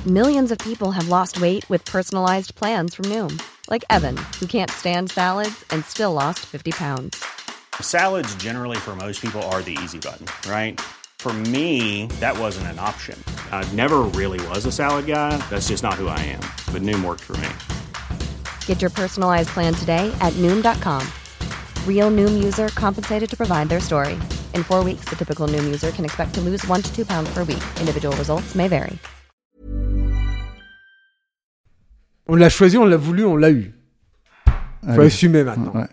Millions of people have lost weight with personalized plans from Noom. Like Evan, who can't stand salads and still lost 50 pounds. Salads generally for most people are the easy button, right? For me, that wasn't an option. I never really was a salad guy. That's just not who I am. But Noom worked for me. Get your personalized plan today at Noom.com. Real Noom user compensated to provide their story. In 4 weeks, the typical Noom user can expect to lose 1 to 2 pounds per week. Individual results may vary. On l'a choisi, on l'a voulu, on l'a eu. Faut assumer maintenant. Ouais.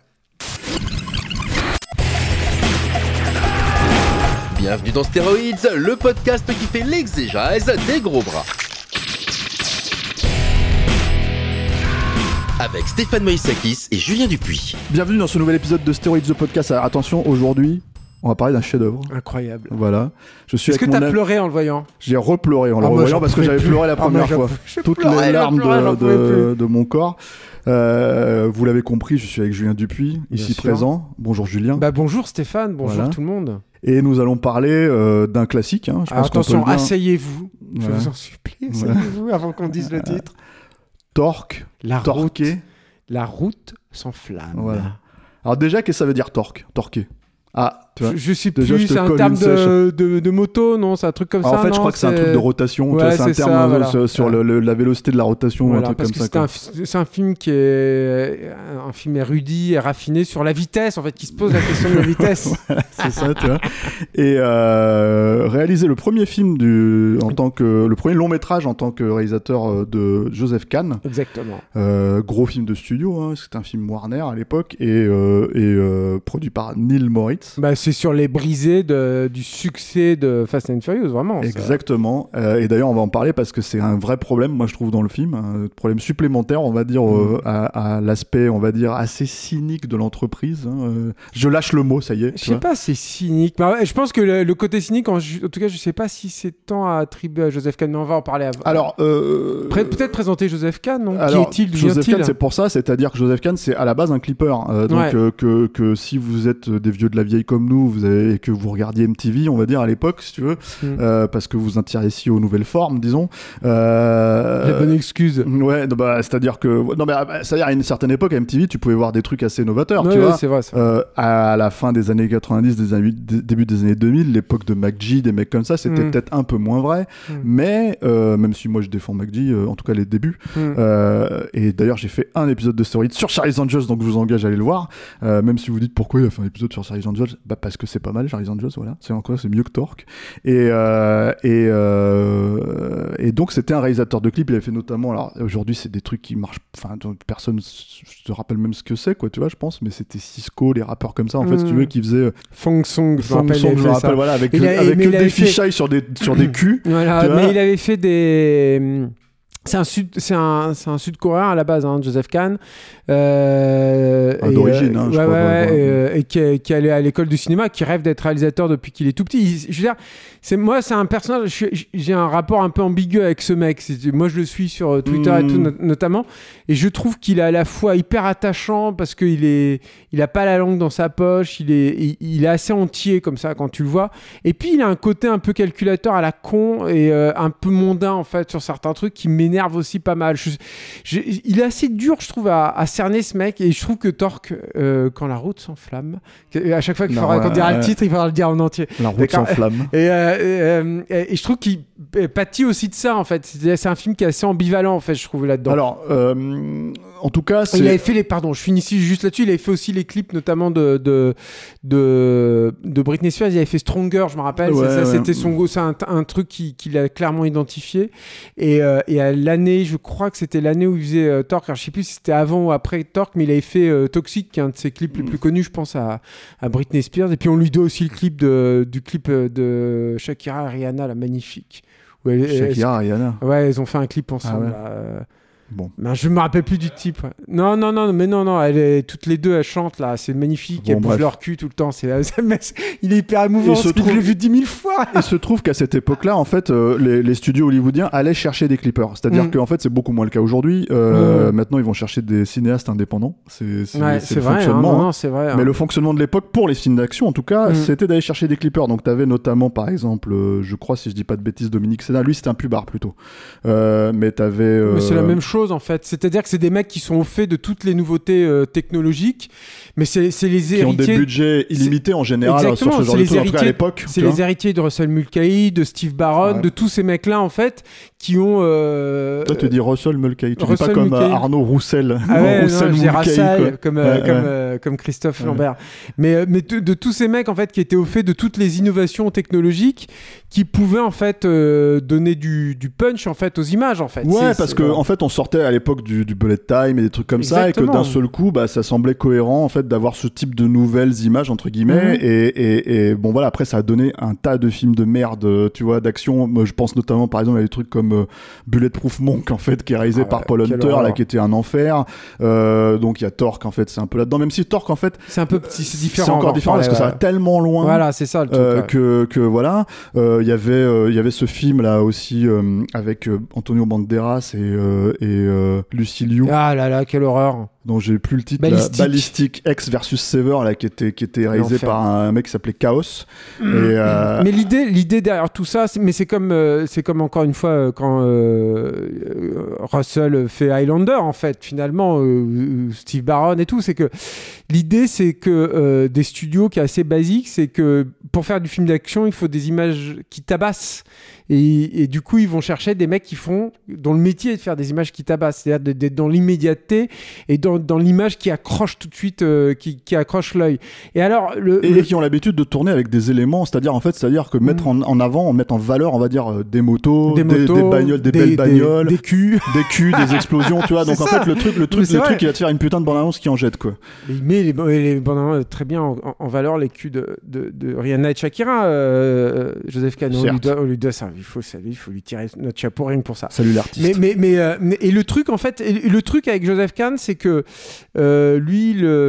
Bienvenue dans Stéroïdes, le podcast qui fait l'exégèse des gros bras. Avec Stéphane Moïsakis et Julien Dupuis. Bienvenue dans ce nouvel épisode de Stéroïdes The Podcast. Alors, attention, aujourd'hui, on va parler d'un chef-d'œuvre. Incroyable. Voilà. Est-ce que t'as pleuré en le voyant ? J'ai repleuré en le revoyant parce que j'avais pleuré la première fois. Toutes les larmes de mon corps. Vous l'avez compris, je suis avec Julien Dupuis, ici présent. Bonjour Julien. Bonjour Stéphane, bonjour tout le monde. Et nous allons parler d'un classique. Hein. Alors, attention, asseyez-vous. Je vous en supplie, asseyez-vous avant qu'on dise le titre. Torque. La route sans flamme. Voilà. Alors déjà, qu'est-ce que ça veut dire torque ? Torquer. Ah, tu vois, je sais plus, c'est un terme de moto, non ? C'est un truc comme ça. En fait, je crois que c'est un truc de rotation. Ouais, c'est un terme sur la vélocité de la rotation, ou un truc comme ça. C'est un film qui est un film érudit et raffiné sur la vitesse, en fait, qui se pose la question de la vitesse. Voilà, c'est ça, tu vois. Et réaliser le premier film le premier long métrage en tant que réalisateur de Joseph Kahn. Exactement. Gros film de studio, hein, c'était un film Warner à l'époque et produit par Neil Moritz. C'est sur les brisées du succès de Fast and Furious, vraiment. Exactement. Et d'ailleurs, on va en parler parce que c'est un vrai problème, moi je trouve, dans le film. Un problème supplémentaire, on va dire, à l'aspect, on va dire, assez cynique de l'entreprise. Hein. Je lâche le mot, ça y est. Je sais pas, c'est cynique. Je pense que le côté cynique, en tout cas, je sais pas si c'est tant à attribuer à Joseph Kahn, mais on va en parler avant. Alors, peut-être présenter Joseph Kahn, non ? Alors, qui est-il ? Joseph Kahn, c'est pour ça, c'est-à-dire que Joseph Kahn, c'est à la base un clipper. Donc, que si vous êtes des vieux de la vieille comme nous, et que vous regardiez MTV, on va dire, à l'époque, si tu veux, parce que vous intéressiez aux nouvelles formes, disons. La bonne excuse. Ouais, c'est-à-dire que... Non, mais c'est-à-dire, à une certaine époque, à MTV, tu pouvais voir des trucs assez novateurs, tu vois. C'est vrai. À la fin des années 90, début des années 2000, l'époque de McG, des mecs comme ça, c'était peut-être un peu moins vrai, mais même si moi je défends McG, en tout cas les débuts, et d'ailleurs j'ai fait un épisode de Story sur Charlie's Angels, donc je vous engage à aller le voir, même si vous dites pourquoi il a fait un épisode sur Charlie's Angels, parce que c'est pas mal, Charlie's Angels, voilà, c'est mieux que Torque, et donc c'était un réalisateur de clips, il avait fait notamment, alors aujourd'hui c'est des trucs qui marchent, enfin personne se rappelle même ce que c'est, quoi, tu vois, je pense, mais c'était Cisco, les rappeurs comme ça, en fait, si tu veux, qui faisaient Fong Song, je me rappelle, voilà, avec que des fichailles sur des culs. Voilà, mais il avait fait des... C'est un Sud-Coréen à la base, hein, Joseph Kahn. D'origine, je crois. Et qui est allé à l'école du cinéma, qui rêve d'être réalisateur depuis qu'il est tout petit. Je veux dire, c'est un personnage. J'ai un rapport un peu ambigu avec ce mec. Moi, je le suis sur Twitter et tout, notamment. Et je trouve qu'il est à la fois hyper attachant parce qu'il a pas la langue dans sa poche. Il est assez entier comme ça quand tu le vois. Et puis, il a un côté un peu calculateur à la con et un peu mondain en fait sur certains trucs qui m'énervent aussi pas mal. Il est assez dur, je trouve, à cerner ce mec. Et je trouve que Torque, quand la route s'enflamme, à chaque fois qu'on dira le titre, il faudra le dire en entier. La route s'enflamme. Et je trouve qu'il pâtit aussi de ça, en fait. C'est un film qui est assez ambivalent, en fait, je trouve, là-dedans. Alors, en tout cas, il avait fait je finis ici juste là-dessus, il avait fait aussi les clips, notamment de Britney Spears. Il avait fait Stronger, je me rappelle. C'était son go, c'est un truc qu'il a clairement identifié. Et à l'année, je crois que c'était l'année où il faisait Torque. Alors, je sais plus si c'était avant ou après Torque, mais il avait fait Toxic, qui est un de ses clips les plus connus, je pense, à Britney Spears. Et puis on lui doit aussi le clip du clip de Shakira et Rihanna, la magnifique. Shakira et Rihanna. Ouais, ils ont fait un clip ensemble. Ah ouais. Bon. Ben, je me rappelle plus du type. Ouais. Non, toutes les deux elles chantent là, c'est magnifique. Elles bougent leur cul tout le temps. Il est hyper émouvant. Je l'ai vu 10 000 fois. Il se trouve qu'à cette époque-là, en fait, les studios hollywoodiens allaient chercher des clippers. C'est-à-dire qu'en fait, c'est beaucoup moins le cas aujourd'hui. Maintenant, ils vont chercher des cinéastes indépendants. C'est vrai, fonctionnement. Non, c'est vrai. Mais le fonctionnement de l'époque, pour les films d'action, en tout cas, c'était d'aller chercher des clippers. Donc, t'avais notamment, par exemple, je crois, si je dis pas de bêtises, Dominique Sénat. Lui, c'était un pubard plutôt. Mais t'avais. Mais c'est la même chose en fait. C'est-à-dire que c'est des mecs qui sont au fait de toutes les nouveautés technologiques, mais c'est les héritiers. Qui ont des budgets illimités en général sur ce genre de trucs, en tout cas à l'époque. C'est les héritiers de Russell Mulcahy, de Steve Barron, de tous ces mecs-là en fait, qui ont. Toi, tu dis Russell Mulcahy, tu dis pas comme Arnaud Roussel. Ah ouais, Roussel Mulcahy, comme Christophe Lambert. Mais de tous ces mecs en fait qui étaient au fait de toutes les innovations technologiques, qui pouvaient en fait donner du punch en fait aux images en fait. Ouais, parce que en fait on sortait à l'époque du bullet time et des trucs comme ça, et que d'un seul coup ça semblait cohérent en fait d'avoir ce type de nouvelles images entre guillemets, et bon voilà, après ça a donné un tas de films de merde, tu vois, d'action. Moi, je pense notamment par exemple à des trucs comme Bulletproof Monk en fait, qui est réalisé par Paul Hunter là, qui était un enfer. Donc il y a Torque en fait, c'est un peu là-dedans, même si Torque en fait c'est un peu petit, c'est différent. C'est encore différent parce que ça va tellement loin. Voilà, c'est ça le truc. Que voilà, il y avait ce film là aussi avec Antonio Banderas et Lucy Liu. Ah là là, quelle horreur. Dont j'ai plus le titre. Ballistic X versus Sever là, qui était réalisé par un mec qui s'appelait Chaos. Mais l'idée derrière tout ça, c'est comme encore une fois quand Russell fait Highlander en fait, finalement Steve Barron et tout, c'est que l'idée c'est que des studios qui est assez basique, c'est que pour faire du film d'action, il faut des images qui tabassent. Et du coup, ils vont chercher des mecs dont le métier est de faire des images qui tabassent, c'est-à-dire d'être dans l'immédiateté et dans l'image qui accroche tout de suite, qui accroche l'œil. Et alors, et qui ont l'habitude de tourner avec des éléments, c'est-à-dire que mettre en avant, mettre en valeur, on va dire des motos, des bagnoles, des belles bagnoles, des culs, des explosions, tu vois. Donc en fait, le truc, il va te faire une putain de bande-annonce qui en jette quoi. Il met les bandes-annonces très bien en valeur, les culs de Rihanna et Shakira. Joseph Kahn, on lui doit ça. Il faut lui tirer notre chapeau rien que pour ça. Salut l'artiste. Mais et le truc en fait, le truc avec Joseph Kahn, c'est que lui,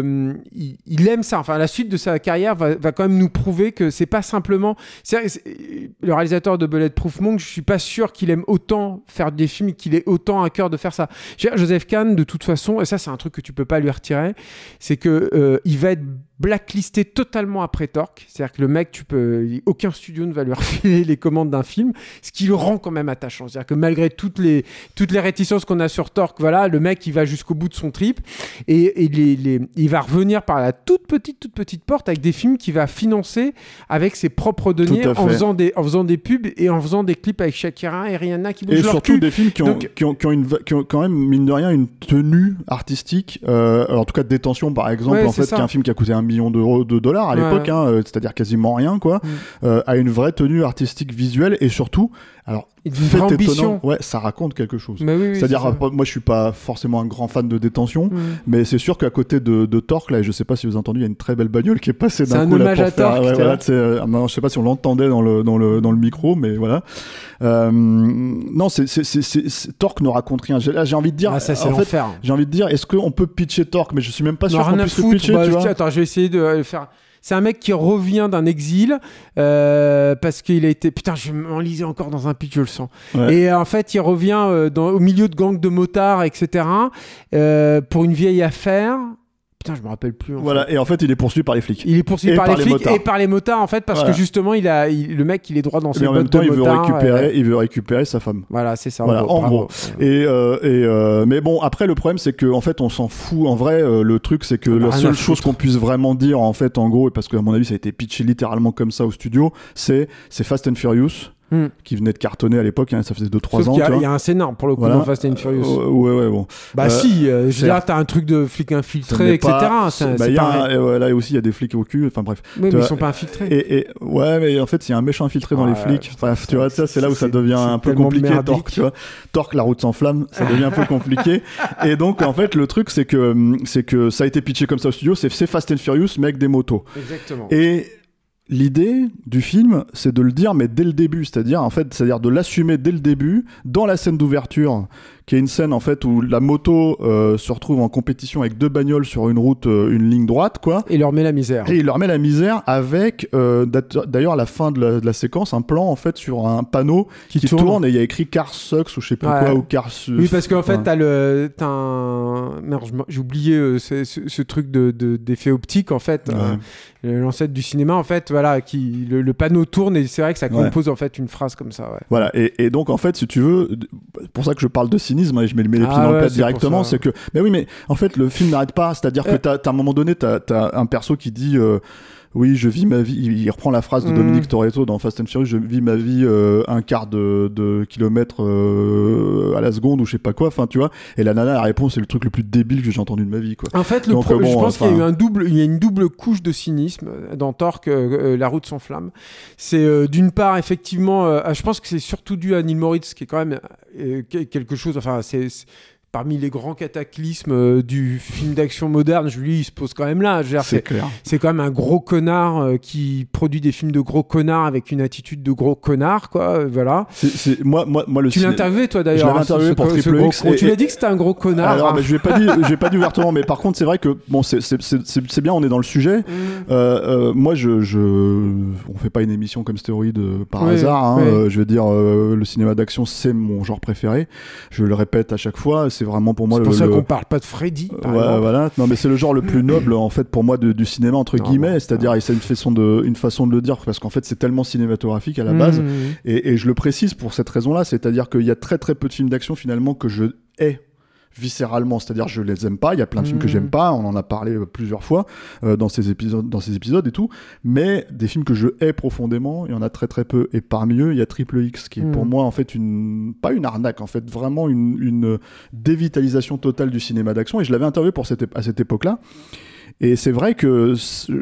il aime ça. Enfin, la suite de sa carrière va quand même nous prouver que c'est pas simplement. Le réalisateur de Bulletproof Monk, je suis pas sûr qu'il aime autant faire des films, qu'il ait autant à cœur de faire ça. Joseph Kahn, de toute façon, et ça c'est un truc que tu peux pas lui retirer, c'est que il va être blacklisté totalement après Torque. C'est-à-dire que le mec, aucun studio ne va lui refiler les commandes d'un film, ce qui le rend quand même attachant. C'est-à-dire que malgré toutes les réticences qu'on a sur Torque, voilà, le mec, il va jusqu'au bout de son trip et il va revenir par la toute petite porte avec des films qu'il va financer avec ses propres deniers en faisant des pubs et en faisant des clips avec Shakira et Rihanna qui bougent leur cul. Et surtout des films qui ont quand même, mine de rien, une tenue artistique. En tout cas, Détention, par exemple, qui est un film qui a coûté $1 million à l'époque, c'est-à-dire quasiment rien, quoi, a une vraie tenue artistique visuelle et surtout, alors, une vraie ambition. Ouais, ça raconte quelque chose. Oui, c'est-à-dire, moi, je suis pas forcément un grand fan de Détention, mais c'est sûr qu'à côté de Torque, là, et je sais pas si vous avez entendu, il y a une très belle bagnole qui est passée d'un coup. C'est un hommage à Torque. Je sais pas si on l'entendait dans le micro, mais voilà. Non, Torque ne raconte rien. J'ai envie de dire. Ah, ça, c'est l'enfer. J'ai envie de dire, est-ce qu'on peut pitcher Torque, mais je suis même pas sûr qu'on puisse le pitcher. Tu vois. Attends, je vais essayer de le faire. C'est un mec qui revient d'un exil parce qu'il a été... Putain, je m'enlisais encore dans un pitch, je le sens. Ouais. Et en fait, il revient au milieu de gangs de motards, etc. Pour une vieille affaire... Putain, je me rappelle plus. Voilà, et en fait, il est poursuivi par les flics. Il est poursuivi par les flics et par les motards, en fait, parce que justement, le mec, il est droit dans ses bottes. Mais en même temps, de il veut récupérer sa femme. Voilà, c'est ça. Voilà, en gros. Mais bon, après, le problème, c'est qu'en fait, on s'en fout. En vrai, le truc, c'est que la seule chose qu'on puisse vraiment dire, en fait, en gros, et parce qu'à mon avis, ça a été pitché littéralement comme ça au studio, c'est Fast and Furious. Qui venait de cartonner à l'époque, ça faisait 2-3 ans. Il y a un scénar pour le coup dans Fast and Furious. Ouais, bon. Bah si, je veux dire, t'as un truc de flic infiltré, etc. Là aussi, il y a des flics au cul, enfin bref. Oui, mais ils sont pas infiltrés. Ouais, mais en fait, il y a un méchant infiltré dans les flics. Bref, tu vois, ça, c'est là où ça devient un peu compliqué. Torque, tu vois. Torque, la route s'enflamme, ça devient un peu compliqué. Et donc, en fait, le truc, c'est que ça a été pitché comme ça au studio, c'est Fast and Furious, mais avec des motos. Exactement. Et l'idée du film, c'est de le dire, mais dès le début, c'est-à-dire de l'assumer dès le début, dans la scène d'ouverture, qui est une scène en fait où la moto se retrouve en compétition avec 2 bagnoles sur une route, une ligne droite, quoi. Et il leur met la misère. Et il leur met la misère avec, d'ailleurs, à la fin de la séquence, un plan en fait sur un panneau qui tourne et il y a écrit Car Sucks ou je sais plus quoi, ou Car. Oui, parce qu'en fait, t'as un. Merde, j'ai oublié ce truc d'effet optique en fait. L'ancêtre du cinéma en fait, voilà, le panneau tourne et c'est vrai que ça compose en fait une phrase comme ça. Ouais. Voilà, et donc en fait, si tu veux, pour ça que je parle de cynisme, et je mets les pieds dans le plat directement, c'est que, mais en fait, le film n'arrête pas, c'est-à-dire que t'as à un moment donné, t'as un perso qui dit. Oui, je vis ma vie. Il reprend la phrase de Dominique Toretto dans Fast and Furious. Je vis ma vie un quart de kilomètre à la seconde ou je sais pas quoi. Enfin, tu vois. Et la nana, la réponse, c'est le truc le plus débile que j'ai entendu de ma vie, quoi. En fait, je pense qu'il y a une double couche de cynisme dans Torque, La route s'enflamme. C'est d'une part, effectivement, je pense que c'est surtout dû à Neil Moritz, qui est quand même quelque chose. Enfin, c'est parmi les grands cataclysmes du film d'action moderne, lui, il se pose quand même là. C'est clair. C'est quand même un gros connard qui produit des films de gros connards avec une attitude de gros connard, quoi. Voilà. Moi, tu l'as interviewé, toi, d'ailleurs. Je l'avais interviewé pour Triple X. Tu l'as dit que c'était un gros connard. Alors, je l'ai pas dit ouvertement, mais par contre, c'est vrai que bon, c'est bien, on est dans le sujet. Moi, on fait pas une émission comme Stéroïde par hasard. Hein. Je veux dire, le cinéma d'action, c'est mon genre préféré. Je le répète à chaque fois. C'est vraiment pour moi c'est pour ça qu'on parle pas de Freddy. Voilà. Non, mais c'est le genre le plus noble en fait pour moi du cinéma entre guillemets. C'est-à-dire, et c'est une façon de le dire parce qu'en fait c'est tellement cinématographique à la base. Et je le précise pour cette raison-là, c'est-à-dire qu'il y a très très peu de films d'action finalement que je hais viscéralement, c'est-à-dire je les aime pas, il y a plein de films que j'aime pas, on en a parlé plusieurs fois dans ces épisodes et tout, mais des films que je hais profondément, il y en a très très peu, et parmi eux il y a Triple X qui est pour moi en fait pas une arnaque, en fait vraiment une dévitalisation totale du cinéma d'action, et je l'avais interviewé à cette époque-là. Et c'est vrai que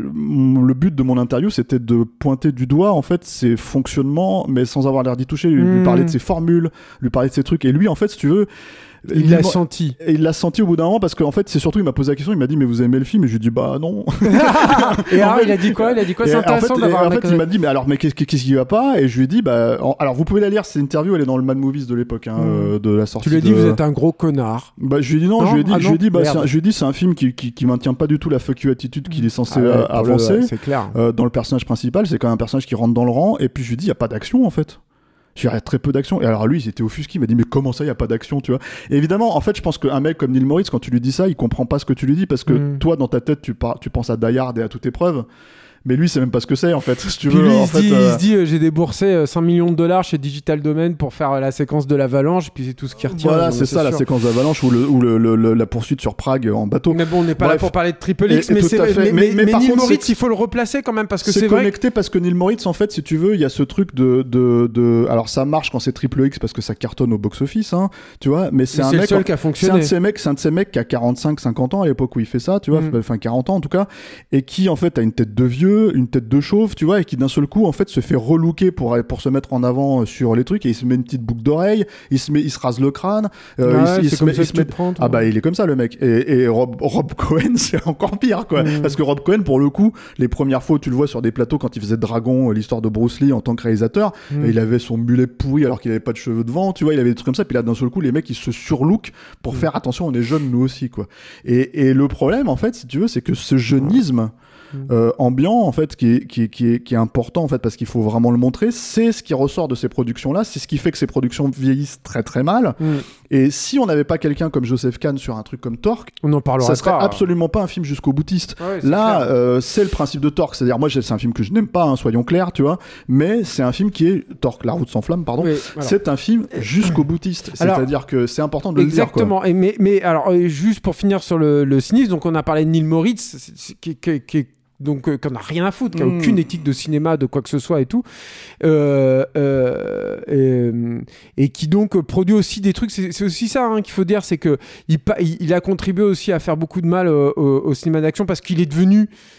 le but de mon interview, c'était de pointer du doigt en fait ses fonctionnements, mais sans avoir l'air d'y toucher, lui parler de ses formules, lui parler de ses trucs, et lui en fait, si tu veux, il l'a senti. Et il l'a senti au bout d'un moment parce qu'en fait, c'est surtout, il m'a posé la question, il m'a dit, mais vous aimez le film? Et je lui ai dit, bah non. Et alors, il a dit quoi? C'est intéressant d'avoir un mec. En fait, il m'a dit, mais alors, mais qu'est-ce qui va pas? Et je lui ai dit, bah, alors vous pouvez la lire, cette interview, elle est dans le Mad Movies de l'époque, de la sortie. Tu lui as dit, vous êtes un gros connard. Bah, je lui ai dit non, je lui ai dit, c'est un film qui maintient pas du tout la fuck you attitude qu'il est censé avancer. C'est clair. Dans le personnage principal, c'est quand même un personnage qui rentre dans le rang, et puis je lui ai dit, il y a pas d'action, en fait. Il y a très peu d'action. Et alors lui, il était offusqué, il m'a dit, mais comment ça, il n'y a pas d'action, tu vois? Et évidemment, en fait, je pense qu'un mec comme Neil Moritz, quand tu lui dis ça, il comprend pas ce que tu lui dis, parce que toi, dans ta tête, tu penses à Die Hard et à toute épreuve. Mais lui, c'est même pas ce que c'est, en fait. Si tu veux, lui, il se dit, j'ai déboursé $5 millions chez Digital Domain pour faire la séquence de l'avalanche, puis c'est tout ce qui retient. Voilà, c'est ça, sûr. La séquence d'avalanche ou la poursuite sur Prague en bateau. Mais bon, on n'est pas là pour parler de Triple X, mais Neil Moritz, il faut le replacer quand même, parce que c'est vrai. Connecté parce que Neil Moritz, en fait, si tu veux, il y a ce truc de. Alors, ça marche quand c'est Triple X parce que ça cartonne au box-office, hein, tu vois, mais c'est un mec. C'est le seul qui a fonctionné. C'est un de ces mecs qui a 45-50 ans à l'époque où il fait ça, tu vois, enfin 40 ans en tout cas, et qui, en fait, a une tête de vieux, une tête de chauve, tu vois, et qui d'un seul coup en fait se fait relooker pour se mettre en avant sur les trucs, et il se met une petite boucle d'oreille, il se rase le crâne, il est comme ça le mec, et Rob Cohen c'est encore pire, quoi, parce que Rob Cohen, pour le coup, les premières fois où tu le vois sur des plateaux quand il faisait Dragon, l'histoire de Bruce Lee en tant que réalisateur, il avait son mulet pourri alors qu'il avait pas de cheveux devant, tu vois, il avait des trucs comme ça, puis là d'un seul coup les mecs ils se surlookent pour faire attention, on est jeunes nous aussi, quoi, et le problème en fait, si tu veux, c'est que ce jeunisme ambiant en fait qui est important en fait, parce qu'il faut vraiment le montrer, c'est ce qui ressort de ces productions là, c'est ce qui fait que ces productions vieillissent très très mal, et si on n'avait pas quelqu'un comme Joseph Kahn sur un truc comme Torque, on en parlerait ça serait absolument pas un film jusqu'au boutiste. Là c'est le principe de Torque, c'est-à-dire moi c'est un film que je n'aime pas, hein, soyons clairs, tu vois, mais c'est un film qui est Torque, La route s'enflamme, pardon, c'est un film jusqu'au boutiste, c'est-à-dire que c'est important de le dire, quoi. Exactement. Mais alors juste pour finir sur le cynisme, donc on a parlé de Neil Moritz qui donc qu'on n'a rien à foutre, qui n'a aucune éthique de cinéma, de quoi que ce soit et tout, et qui donc produit aussi des trucs, c'est aussi ça, hein, qu'il faut dire, c'est que il a contribué aussi à faire beaucoup de mal au cinéma d'action, parce qu'il est devenu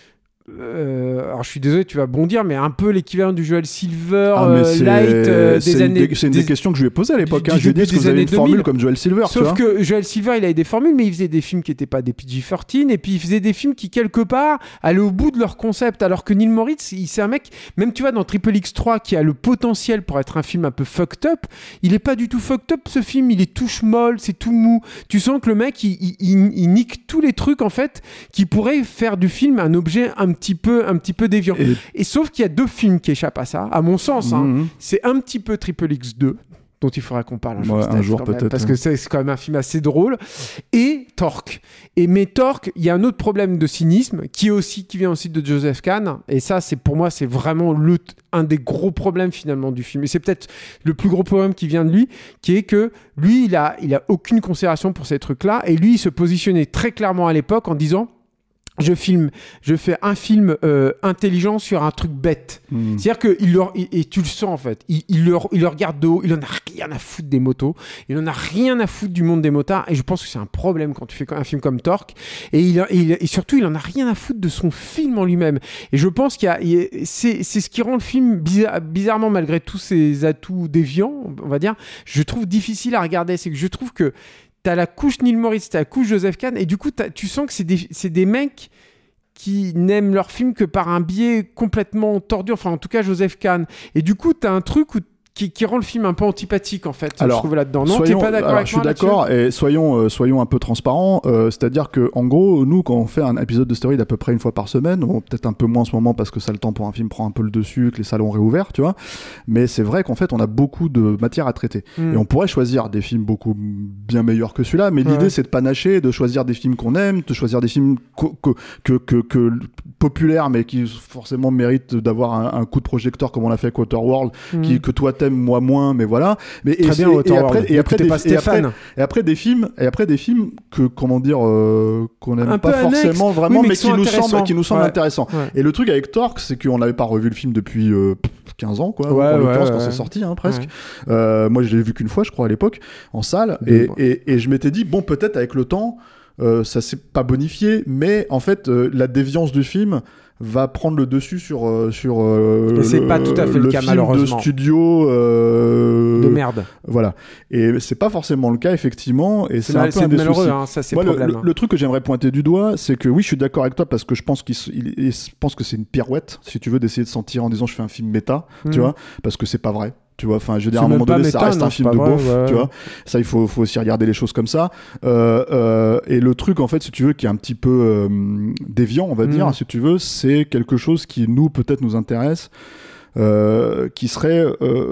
alors je suis désolé, tu vas bondir, mais un peu l'équivalent du Joel Silver light des années. C'est une des questions que je lui ai posées à l'époque. Je lui ai dit, est-ce que vous avez une 2000. formule comme Joel Silver? Sauf que Joel Silver, il avait des formules, mais il faisait des films qui n'étaient pas des PG-13, et puis il faisait des films qui, quelque part, allaient au bout de leur concept. Alors que Neil Moritz, c'est un mec, même tu vois, dans Triple X3, qui a le potentiel pour être un film un peu fucked up, il est pas du tout fucked up, ce film. Il est tout schmoll, c'est tout mou. Tu sens que le mec, il nique tous les trucs, en fait, qui pourraient faire du film un objet un petit peu déviant. Et sauf qu'il y a 2 films qui échappent à ça, à mon sens. C'est un petit peu Triple X2, dont il faudra qu'on parle un jour peut-être. Parce que c'est quand même un film assez drôle. Et Torque. Mais Torque, il y a un autre problème de cynisme qui vient aussi de Joseph Kahn. Et ça, pour moi, c'est vraiment un des gros problèmes finalement du film. Et c'est peut-être le plus gros problème qui vient de lui, qui est que lui, il a aucune considération pour ces trucs-là. Et lui, il se positionnait très clairement à l'époque en disant... Je fais un film intelligent sur un truc bête. C'est-à-dire que et tu le sens en fait. Il le regarde de haut. Il en a rien à foutre des motos. Il en a rien à foutre du monde des motards. Et je pense que c'est un problème quand tu fais un film comme Torque. Et surtout, il en a rien à foutre de son film en lui-même. Et je pense c'est ce qui rend le film bizarrement, malgré tous ses atouts déviants, on va dire, je trouve difficile à regarder. C'est que je trouve que t'as la couche Neil Moritz, t'as la couche Joseph Kahn, et du coup, tu sens que c'est des mecs qui n'aiment leur film que par un biais complètement tordu, enfin en tout cas Joseph Kahn. Et du coup, t'as un truc qui rend le film un peu antipathique en fait, alors, je trouve là-dedans. Non, t'es pas d'accord avec moi? Je suis d'accord, et soyons un peu transparents. C'est-à-dire que en gros, nous, quand on fait un épisode de Stéroïdes à peu près une fois par semaine, bon, peut-être un peu moins en ce moment parce que ça, le temps pour un film prend un peu le dessus, que les salons réouverts, tu vois. Mais c'est vrai qu'en fait, on a beaucoup de matière à traiter. Et on pourrait choisir des films beaucoup bien meilleurs que celui-là, mais l'idée, c'est de panacher, de choisir des films qu'on aime, de choisir des films que populaires, mais qui forcément méritent d'avoir un coup de projecteur comme on l'a fait avec Waterworld, que toi t'aimes, moi moins, mais voilà. Mais très bien, et après des films que comment dire qu'on n'aime pas forcément vraiment, oui, mais qui nous semblent intéressants. Ouais. Et le truc avec Torque, c'est qu'on n'avait pas revu le film depuis 15 ans, quoi. Quand c'est sorti, presque. Moi, je l'ai vu qu'une fois, je crois, à l'époque, en salle, et je m'étais dit, bon, peut-être avec le temps, ça s'est pas bonifié, mais en fait, la déviance du film va prendre le dessus sur c'est pas tout à fait le cas, film malheureusement. de studio de merde. Voilà. Et c'est pas forcément le cas, effectivement, et c'est un peu un des malheureux, soucis. Ça c'est moi, le problème. Le truc que j'aimerais pointer du doigt, c'est que oui, je suis d'accord avec toi, parce que je pense que c'est une pirouette, si tu veux, d'essayer de s'en tirer en disant je fais un film méta, tu vois, parce que c'est pas vrai. Tu vois, enfin, je veux dire, à un moment donné, ça reste un film de beauf, tu vois. Ça, il faut aussi regarder les choses comme ça. Et le truc, en fait, si tu veux, qui est un petit peu déviant, on va dire, si tu veux, c'est quelque chose qui, nous, peut-être nous intéresse. Qui serait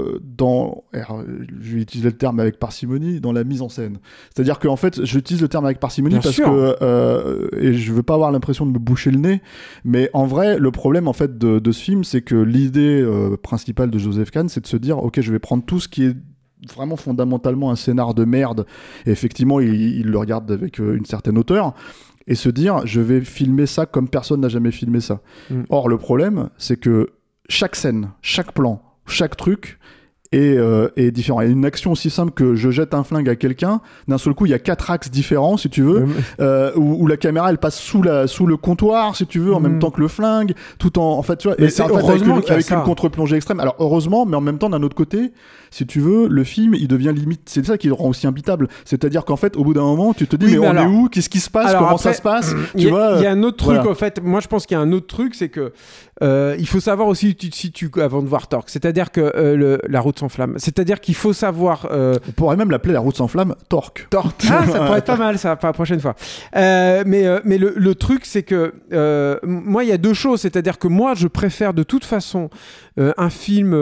je vais utiliser le terme avec parcimonie, dans la mise en scène. C'est-à-dire qu'en fait, j'utilise le terme avec parcimonie parce que et je veux pas avoir l'impression de me boucher le nez, mais en vrai, le problème en fait de ce film, c'est que l'idée principale de Joseph Kahn, c'est de se dire, ok, je vais prendre tout ce qui est vraiment fondamentalement un scénar de merde, et effectivement, il le regarde avec une certaine hauteur, et se dire, je vais filmer ça comme personne n'a jamais filmé ça. Or, le problème, c'est que chaque scène, chaque plan, chaque truc est différent. Et une action aussi simple que je jette un flingue à quelqu'un, d'un seul coup, il y a 4 axes différents, si tu veux, où la caméra, elle passe sous le comptoir, si tu veux, en même temps que le flingue, tout en fait, tu vois, mais et c'est en fait avec une contre-plongée extrême. Alors, heureusement, mais en même temps, d'un autre côté, si tu veux, le film, il devient limite, c'est ça qui le rend aussi imbitable. C'est-à-dire qu'en fait, au bout d'un moment, tu te dis, mais on est où? Qu'est-ce qui se passe? Comment ça se passe? Tu vois, il y a un autre truc, en fait. Moi, je pense qu'il y a un autre truc, c'est que, il faut savoir aussi, avant de voir Torque. C'est-à-dire que, la route sans flamme. C'est-à-dire qu'il faut savoir, on pourrait même l'appeler la route sans flamme, Torque. Ah, ça pourrait être pas mal, ça, pour la prochaine fois. Mais le truc, c'est que, moi, il y a 2 choses. C'est-à-dire que moi, je préfère de toute façon, un film,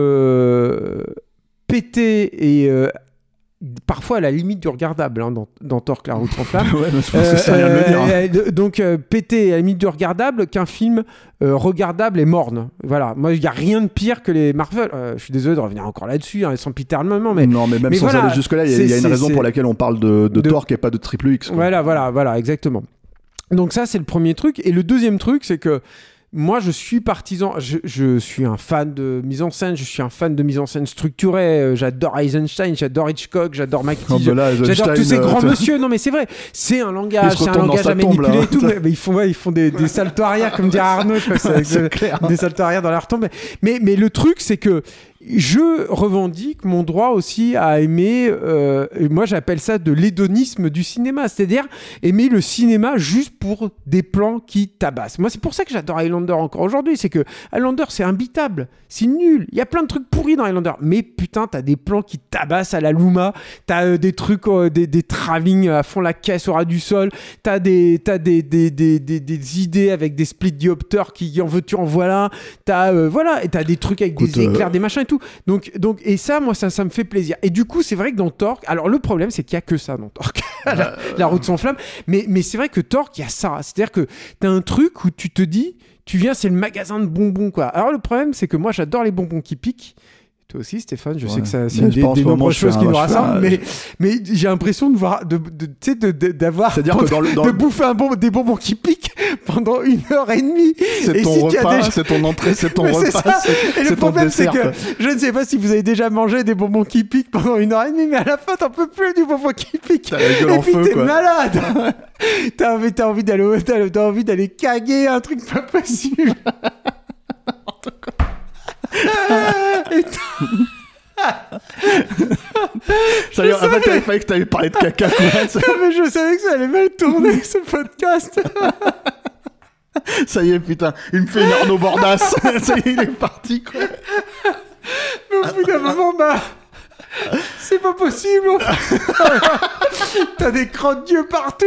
pété et parfois à la limite du regardable, dans Torque, la route sans flamme. Ouais, mais je pense que ça vient de le dire. Donc pété à la limite du regardable qu'un film regardable et morne. Voilà, moi il n'y a rien de pire que les Marvel. Je suis désolé de revenir encore là-dessus, sans Peterman, mais non, mais même sans aller jusque là, il y a une raison pour laquelle on parle de Torque et pas de Triple X, quoi. Voilà, exactement. Donc ça, c'est le premier truc. Et le deuxième truc, c'est que moi, je suis partisan. Je suis un fan de mise en scène. Je suis un fan de mise en scène structurée. J'adore Eisenstein, j'adore Hitchcock, j'adore McTeague. J'adore tous ces grands monsieur. Non, mais c'est vrai. C'est un langage à manipuler et tout. Mais ils font des saltos arrière, comme dirait Arnaud. C'est clair. Des saltos arrière dans leur tombe. Mais le truc, c'est que je revendique mon droit aussi à aimer, moi j'appelle ça de l'hédonisme du cinéma, c'est-à-dire aimer le cinéma juste pour des plans qui tabassent. Moi c'est pour ça que j'adore Highlander encore aujourd'hui, c'est que Highlander c'est imbitable, c'est nul, il y a plein de trucs pourris dans Highlander, mais putain t'as des plans qui tabassent à la Luma, t'as des trucs, des travelling à fond la caisse au ras du sol, t'as des idées avec des split diopters qui en veux-tu en voilà, voilà, et t'as des trucs avec des éclairs, des machins et tout. Donc, et ça, moi, ça me fait plaisir. Et du coup, c'est vrai que dans Torque, alors le problème, c'est qu'il y a que ça dans Torque, la route sans flamme. Mais c'est vrai que Torque, il y a ça. C'est-à-dire que t'as un truc où tu te dis, tu viens, c'est le magasin de bonbons, quoi. Alors le problème, c'est que moi, j'adore les bonbons qui piquent. Toi aussi, Stéphane, je sais que c'est une des nombreuses choses qui nous rassemblent, mais j'ai l'impression de voir, d'avoir, c'est-à-dire que de bouffer des bonbons qui piquent pendant 1h30. C'est ton repas, c'est ton entrée, c'est ton repas. Et le problème, c'est que je ne sais pas si vous avez déjà mangé des bonbons qui piquent pendant 1h30, mais à la fin, t'en peux plus du bonbon qui pique. T'as la gueule en feu, t'es quoi. malade. T'as envie d'aller caguer, un truc pas possible. Ça t'avais failli que t'avais parlé de caca, quoi. Non, mais je savais que ça allait mal tourner ce podcast. Ça y est, putain, il me fait une Arnaud Bordas. Ça y est, il est parti, quoi. Mais au bout d'un moment, c'est pas possible. T'as des crottes-yeux partout.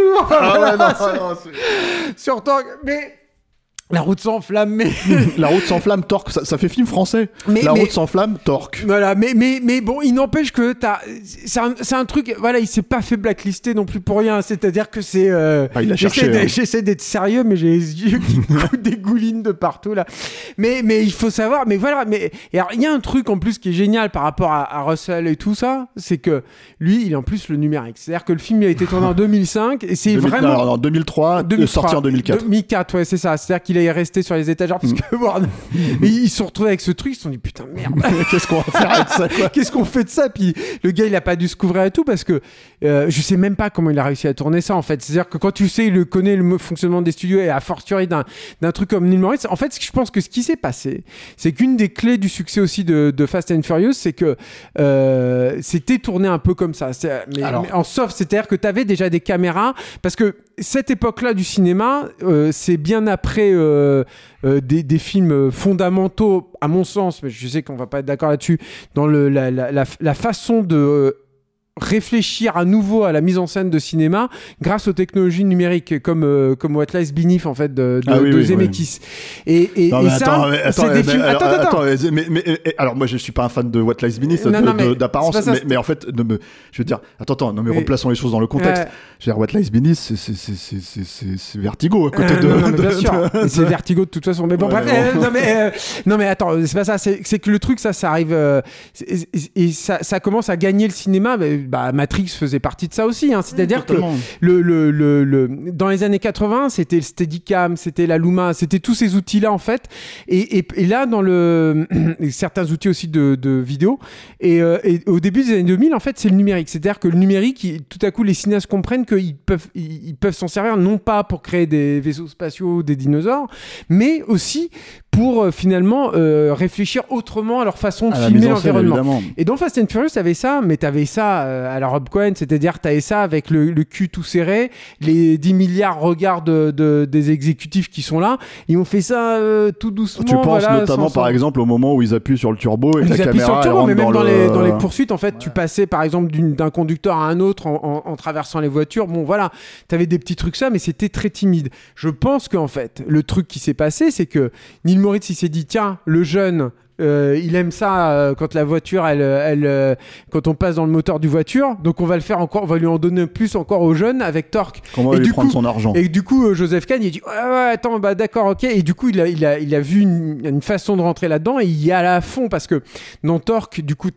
Surtout, mais la route sans flamme, La route sans flamme, Torque, ça fait film français. Route sans flamme, Torque. Voilà, mais bon, il n'empêche que c'est un truc, voilà, il s'est pas fait blacklister non plus pour rien, c'est-à-dire que c'est... il a cherché. J'essaie d'être sérieux, mais j'ai les yeux qui dégoulinent de partout, là. Mais il faut savoir, mais voilà, et alors, il y a un truc en plus qui est génial par rapport à Russell et tout ça, c'est que lui, il est en plus le numérique. C'est-à-dire que le film il a été tourné en 2005, et c'est vraiment... Non, 2003, sorti en 2004. 2004, ouais, c'est ça. C'est-à-dire qu'il est resté sur les étagères parce que ils se sont retrouvés avec ce truc, ils se sont dit putain merde, qu'est-ce qu'on va faire avec ça, quoi. Qu'est-ce qu'on fait de ça? Puis le gars il a pas dû se couvrir et tout parce que je sais même pas comment il a réussi à tourner ça en fait. C'est-à-dire que quand tu sais, il connaît le fonctionnement des studios et a fortiori d'un truc comme Neil Moritz, en fait je pense que ce qui s'est passé, c'est qu'une des clés du succès aussi de Fast and Furious, c'est que c'était tourné un peu comme ça, mais en soft, c'est-à-dire que t'avais déjà des caméras parce que cette époque-là du cinéma, c'est bien après des films fondamentaux, à mon sens, mais je sais qu'on va pas être d'accord là-dessus, dans la façon de réfléchir à nouveau à la mise en scène de cinéma grâce aux technologies numériques comme What Lies Beneath en fait de Zemeckis. Et ça c'est des films. Attends. Mais alors moi je suis pas un fan de What Lies Beneath d'apparence, mais en fait je veux dire non mais replaçons les choses dans le contexte. Je veux dire, What Lies Beneath c'est Vertigo à côté bien sûr. C'est Vertigo de toute façon, mais bon bref. Non mais attends, c'est pas ça, c'est que le truc ça arrive et ça commence à gagner le cinéma. Matrix faisait partie de ça aussi, hein. C'est-à-dire que dans les années 80, c'était le Steadicam, c'était la Luma, c'était tous ces outils-là en fait. Et là, dans certains outils aussi de vidéo. Et au début des années 2000, en fait, c'est le numérique. C'est-à-dire que le numérique, tout à coup, les cinéastes comprennent qu'ils peuvent s'en servir non pas pour créer des vaisseaux spatiaux, des dinosaures, mais aussi pour finalement réfléchir autrement à leur façon de filmer l'environnement. Et dans Fast and Furious, t'avais ça, mais t'avais ça à la Rob Cohen, c'est-à-dire t'avais ça avec le cul tout serré, les 10 milliards regards des exécutifs qui sont là, ils ont fait ça tout doucement. Tu penses notamment par exemple au moment où ils appuient sur le turbo et que la caméra rentre mais même dans les poursuites, en fait, tu passais par exemple d'un conducteur à un autre en traversant les voitures. Bon voilà, t'avais des petits trucs ça, mais c'était très timide. Je pense qu'en fait, le truc qui s'est passé, c'est que Neil Moritz il s'est dit tiens, le jeune il aime ça quand la voiture quand on passe dans le moteur du voiture, donc on va le faire encore, on va lui en donner plus encore aux jeunes avec Torque. Comment lui prendre son argent. Et du coup Joseph Kahn il dit ouais attends d'accord ok, et du coup il a vu une façon de rentrer là-dedans et il y a à la fond parce que dans Torque du coup t'as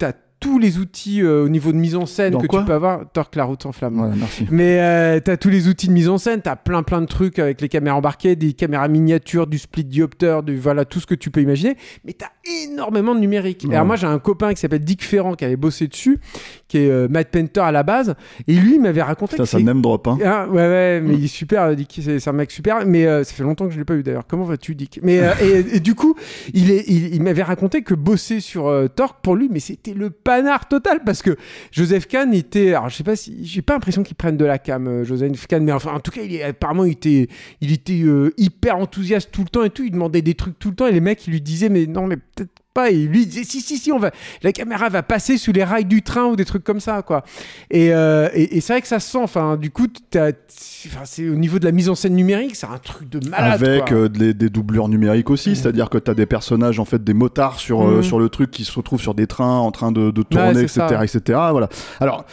tous les outils au niveau de mise en scène Dans que quoi tu peux avoir. Torque, la route sans flamme. Voilà, merci. Mais t'as tous les outils de mise en scène, t'as plein de trucs avec les caméras embarquées, des caméras miniatures, du split diopter, voilà tout ce que tu peux imaginer. Mais t'as énormément de numérique. Ouais. Alors moi j'ai un copain qui s'appelle Dick Ferrand qui avait bossé dessus, qui est Matt Painter à la base, et lui il m'avait raconté. Putain, que ça name drop, hein. Ah, ouais, mais il est super, Dick, c'est un mec super, mais ça fait longtemps que je l'ai pas eu d'ailleurs. Comment vas-tu, Dick? Mais et du coup, il m'avait raconté que bosser sur Torque pour lui, mais c'était le panard total parce que Joseph Kahn était, alors je sais pas si, j'ai pas l'impression qu'il prenne de la cam, Joseph Kahn, mais enfin en tout cas, apparemment il était hyper enthousiaste tout le temps et tout. Il demandait des trucs tout le temps et les mecs ils lui disaient mais non mais peut-être pas, et lui il disait si la caméra va passer sous les rails du train ou des trucs comme ça quoi. Et c'est vrai que ça se sent, enfin du coup c'est au niveau de la mise en scène numérique, c'est un truc de malade avec quoi. des doublures numériques aussi, c'est-à-dire que t'as des personnages en fait, des motards sur le truc qui se retrouvent sur des trains en train de tourner, etc. Voilà. Alors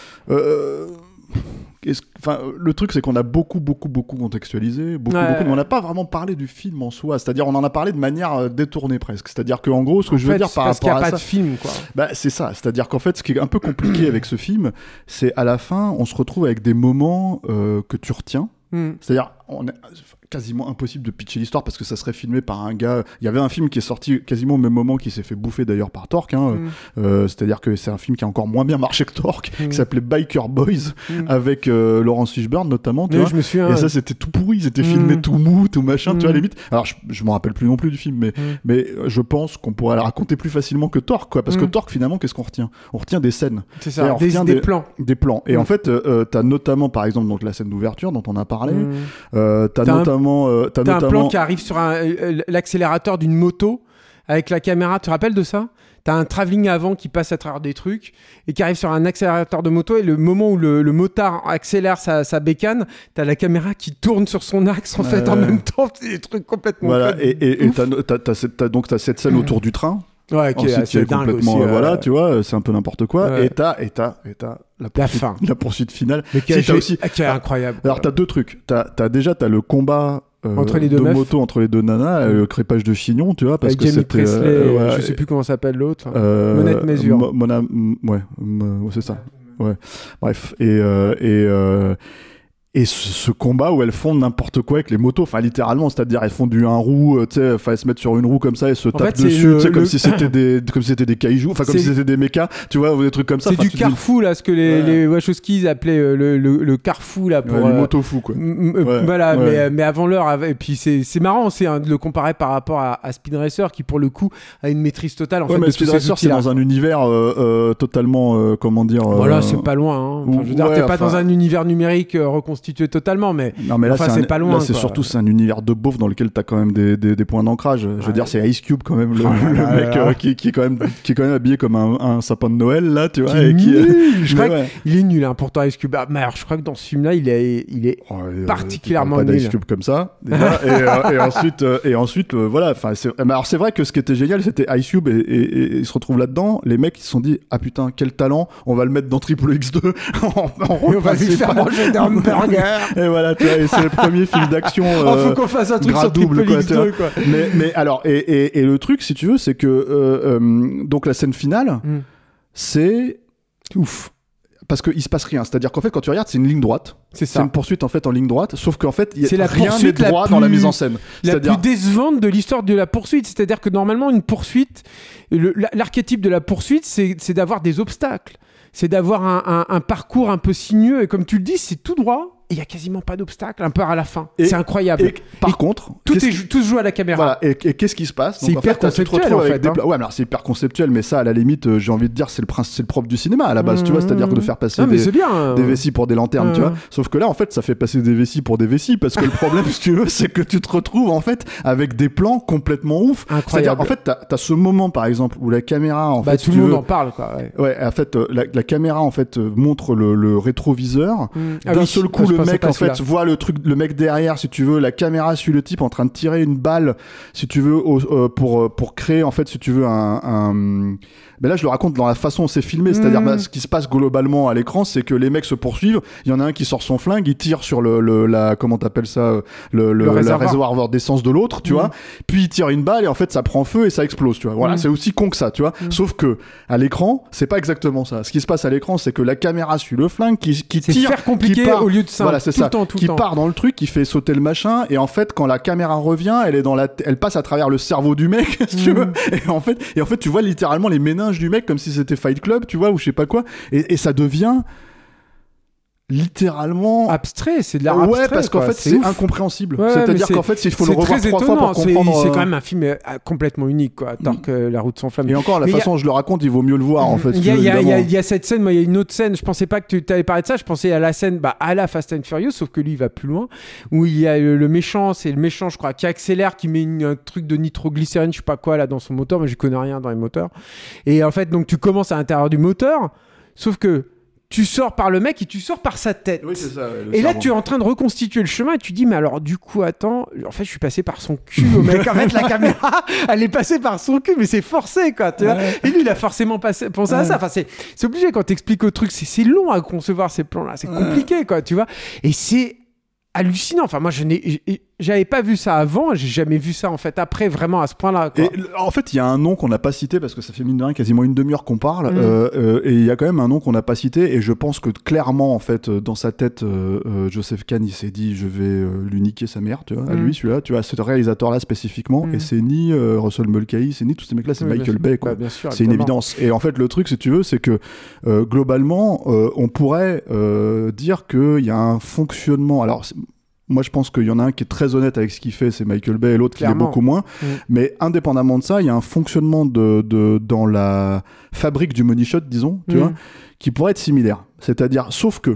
le truc c'est qu'on a beaucoup contextualisé, beaucoup, mais on n'a pas vraiment parlé du film en soi, c'est-à-dire on en a parlé de manière détournée presque, c'est-à-dire qu'en gros ce que je veux dire par rapport à ça, parce qu'il n'y a pas de film quoi. Bah, c'est ça, c'est-à-dire qu'en fait ce qui est un peu compliqué avec ce film, c'est à la fin on se retrouve avec des moments que tu retiens, c'est-à-dire on est quasiment impossible de pitcher l'histoire parce que ça serait filmé par un gars. Il y avait un film qui est sorti quasiment au même moment qui s'est fait bouffer d'ailleurs par Torque, c'est-à-dire que c'est un film qui a encore moins bien marché que Torque, qui s'appelait Biker Boys, avec Laurence Fishburne notamment, tu vois. Je me souviens, et ça c'était tout pourri, c'était filmé tout mou, tout machin, tu vois, limite. Alors je m'en rappelle plus non plus du film, mais je pense qu'on pourrait la raconter plus facilement que Torque, quoi, parce que Torque finalement qu'est-ce qu'on retient? On retient des scènes, c'est ça, des plans, et en fait t'as notamment par exemple donc la scène d'ouverture dont on a parlé, t'as notamment un plan qui arrive sur l'accélérateur d'une moto avec la caméra, tu te rappelles de ça? T'as un travelling avant qui passe à travers des trucs et qui arrive sur un accélérateur de moto, et le moment où le motard accélère sa bécane, t'as la caméra qui tourne sur son axe en fait en même temps, c'est des trucs complètement voilà, et t'as cette scène autour du train. Ouais, qui est complètement aussi, voilà, tu vois, c'est un peu n'importe quoi, ouais. et t'as la poursuite finale, mais qui est incroyable. Alors t'as deux trucs, t'as le combat entre les deux de meufs, moto entre les deux nanas, le crépage de chignon, tu vois, parce que c'était je sais plus comment s'appelle l'autre, Monette Mesure, c'est ça, ouais, bref, et ce combat où elles font n'importe quoi avec les motos, enfin littéralement, c'est-à-dire elles font du 1 roue, tu sais, elles se mettent sur une roue comme ça et se tapent dessus, tu sais, comme si c'était des kaijus, enfin comme si c'était des mechas, tu vois, ou des trucs comme ça. C'est du carfou là, ce que les Wachowskis appelaient le carfou là pour les motos fous quoi. Voilà, mais avant l'heure, et puis c'est marrant aussi de le comparer par rapport à Speed Racer qui pour le coup a une maîtrise totale en fait. Mais Speed Racer c'est dans un univers totalement comment dire. Voilà, c'est pas loin. Hein. Enfin, je veux dire, t'es pas dans un univers numérique reconstitué totalement, mais non, mais là c'est pas loin. Là, c'est surtout c'est un univers de beauf dans lequel t'as quand même des points d'ancrage. Je veux dire, c'est Ice Cube quand même, le mec qui est quand même habillé comme un sapin de Noël là, tu vois. Je crois qu'il est nul, hein, pourtant Ice Cube. Mais alors, je crois que dans ce film-là, il est particulièrement pas nul. Ice Cube comme ça. Déjà, et ensuite, voilà. Enfin, alors c'est vrai que ce qui était génial, c'était Ice Cube et il se retrouve là-dedans. Les mecs, ils se sont dit, ah putain, quel talent, on va le mettre dans Triple X2. on va lui faire manger des hamburgers. Et voilà, tu vois, et c'est le premier film d'action. Faut qu'on fasse un truc sur Triple X2, quoi. Mais alors, et le truc, si tu veux, c'est que donc la scène finale, c'est ouf. Parce qu'il se passe rien. C'est-à-dire qu'en fait, quand tu regardes, c'est une ligne droite. C'est une poursuite en fait en ligne droite. Sauf qu'en fait, rien n'est droit dans la mise en scène. La plus décevante de l'histoire de la poursuite. C'est-à-dire que normalement, une poursuite, l'archétype de la poursuite, c'est d'avoir des obstacles. C'est d'avoir un parcours un peu sinueux. Et comme tu le dis, c'est tout droit. Il y a quasiment pas d'obstacle, un peu à la fin. C'est incroyable. Par contre, tout se joue à la caméra. Voilà. Et qu'est-ce qui se passe? C'est hyper conceptuel en fait. Ouais, mais alors c'est hyper conceptuel, mais ça, à la limite, j'ai envie de dire, c'est le propre du cinéma à la base, tu vois, c'est-à-dire que de faire passer des vessies pour des lanternes, tu vois. Sauf que là, en fait, ça fait passer des vessies pour des vessies, parce que le problème, si tu veux, c'est que tu te retrouves en fait avec des plans complètement ouf. C'est-à-dire, en fait, t'as ce moment, par exemple, où la caméra, en fait, tout le monde en parle, quoi. Ouais, en fait, la caméra, en fait, montre le rétroviseur. D'un seul coup, le pensais mec pas en à celui-là. fait voit le mec derrière, si tu veux, la caméra suit le type en train de tirer une balle, si tu veux, pour créer en fait, si tu veux, mais là je le raconte dans la façon dont c'est filmé, c'est-à-dire ce qui se passe globalement à l'écran, c'est que les mecs se poursuivent, il y en a un qui sort son flingue, il tire sur la comment t'appelles ça, le réservoir d'essence de l'autre, tu vois, puis il tire une balle et en fait ça prend feu et ça explose, tu vois. Voilà, c'est aussi con que ça, tu vois. Sauf que à l'écran, c'est pas exactement ça. Ce qui se passe à l'écran, c'est que la caméra suit le flingue qui c'est tire, faire compliqué qui part, au lieu de ça. voilà, c'est tout ça, le temps, tout qui le temps. part dans le truc, qui fait sauter le machin, et en fait quand la caméra revient, elle passe à travers le cerveau du mec, si tu veux, et en fait tu vois littéralement les méninges du mec comme si c'était Fight Club, tu vois, ou je sais pas quoi, et ça devient littéralement abstrait, c'est de l'art abstrait. Ouais, parce qu'en fait c'est incompréhensible. Ouais, c'est-à-dire qu'en fait il faut le revoir 3 fois pour comprendre. C'est quand même un film complètement unique, quoi. Torque, La route sans flamme. Et encore, la façon dont je le raconte, il vaut mieux le voir en fait. Il y a cette scène, moi il y a une autre scène, je pensais pas que tu allais parler de ça, je pensais à la scène à la Fast and Furious, sauf que lui il va plus loin, où il y a le méchant, c'est le méchant je crois, qui accélère, qui met un truc de nitroglycérine, je sais pas quoi là dans son moteur, mais je connais rien dans les moteurs. Et en fait donc tu commences à l'intérieur du moteur, sauf que tu sors par le mec et tu sors par sa tête. Oui, c'est ça, et là, tu es en train de reconstituer le chemin et tu dis, mais alors, du coup, attends, en fait, je suis passé par son cul au mec. En fait, la caméra, elle est passée par son cul, mais c'est forcé, quoi. Tu vois. Et lui, il a forcément pensé à ça. Enfin, c'est obligé quand t'expliques au truc. C'est long à concevoir ces plans-là. C'est compliqué, quoi, tu vois. Et c'est hallucinant. Enfin, moi, j'avais pas vu ça avant, j'ai jamais vu ça en fait après vraiment à ce point-là, quoi. Et en fait il y a un nom qu'on n'a pas cité parce que ça fait mine de rien quasiment une demi-heure qu'on parle, et il y a quand même un nom qu'on n'a pas cité, et je pense que clairement en fait dans sa tête Joseph Kahn il s'est dit je vais lui niquer sa mère, tu vois, à lui celui-là, tu vois, ce réalisateur là spécifiquement, et c'est ni Russell Mulcahy, c'est ni tous ces mecs là, c'est Michael Bay, quoi. Bien sûr, c'est une évidence. Et en fait le truc si tu veux c'est que globalement on pourrait dire qu'il y a un fonctionnement, alors moi je pense qu'il y en a un qui est très honnête avec ce qu'il fait, c'est Michael Bay, et l'autre qui l'est beaucoup moins, mais indépendamment de ça il y a un fonctionnement dans la fabrique du money shot, disons, tu vois, qui pourrait être similaire, c'est-à-dire, sauf que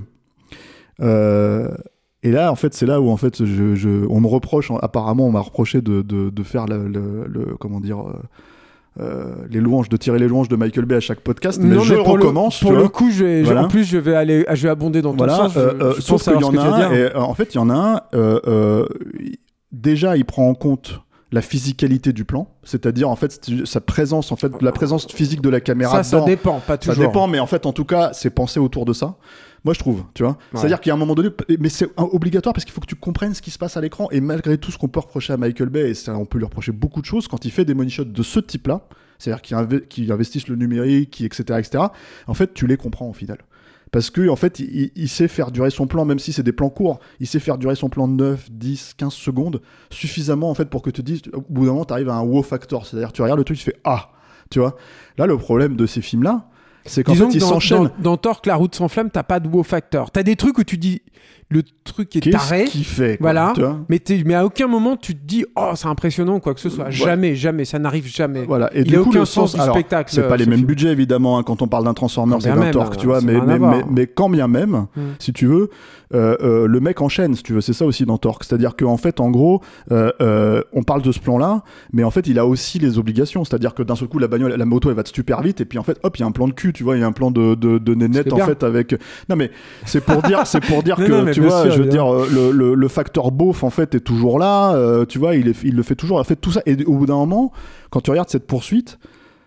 et là en fait c'est là où en fait on me reproche, apparemment on m'a reproché de faire le comment dire les louanges, de tirer les louanges de Michael Bay à chaque podcast, mais je recommence. Pour le coup, en plus, je vais abonder dans ton sens. Sauf qu'il y en a un, et en fait, il y en a un. Déjà, il prend en compte la physicalité du plan, c'est-à-dire en fait sa présence, en fait la présence physique de la caméra. Ça dépend, pas toujours. Ça dépend, mais en fait, en tout cas, c'est pensé autour de ça. Moi, je trouve, tu vois. Ouais. C'est-à-dire qu'il y a un moment donné, mais c'est obligatoire parce qu'il faut que tu comprennes ce qui se passe à l'écran. Et malgré tout ce qu'on peut reprocher à Michael Bay, et ça, on peut lui reprocher beaucoup de choses, quand il fait des money shots de ce type-là, c'est-à-dire qu'il investisse le numérique, etc., en fait, tu les comprends au final. Parce que en fait, il sait faire durer son plan, même si c'est des plans courts, il sait faire durer son plan de 9, 10, 15 secondes, suffisamment en fait pour que tu te dises, au bout d'un moment, tu arrives à un wow factor. C'est-à-dire, tu regardes le truc, tu fais ah, tu vois. Là, le problème de ces films-là, c'est qu'en fait, ils s'enchaînent. Dans Torque, La route sans flamme, t'as pas de wow factor. T'as des trucs où tu dis, le truc est taré. Qu'est-ce qu'il fait, quoi, voilà. Tu vois, mais à aucun moment tu te dis oh c'est impressionnant ou quoi que ce soit. Jamais, ça n'arrive jamais. Voilà. Et il du a coup, aucun le sens du spectacle. C'est pas les mêmes budgets évidemment quand on parle d'un Transformers et d'un Torque, tu vois, mais quand bien même, si tu veux, le mec enchaîne, si tu veux, c'est ça aussi dans Torque. C'est-à-dire qu'en fait, en gros, on parle de ce plan-là, mais en fait, il a aussi les obligations. C'est-à-dire que d'un seul coup, la moto, elle va super vite, et puis en fait, hop, il y a un plan de cul, tu vois, il y a un plan de nénette en fait avec. Non mais c'est pour dire que tu vois, je veux dire. Le facteur beauf en fait est toujours là, tu vois, il le fait toujours, en fait tout ça, et au bout d'un moment quand tu regardes cette poursuite,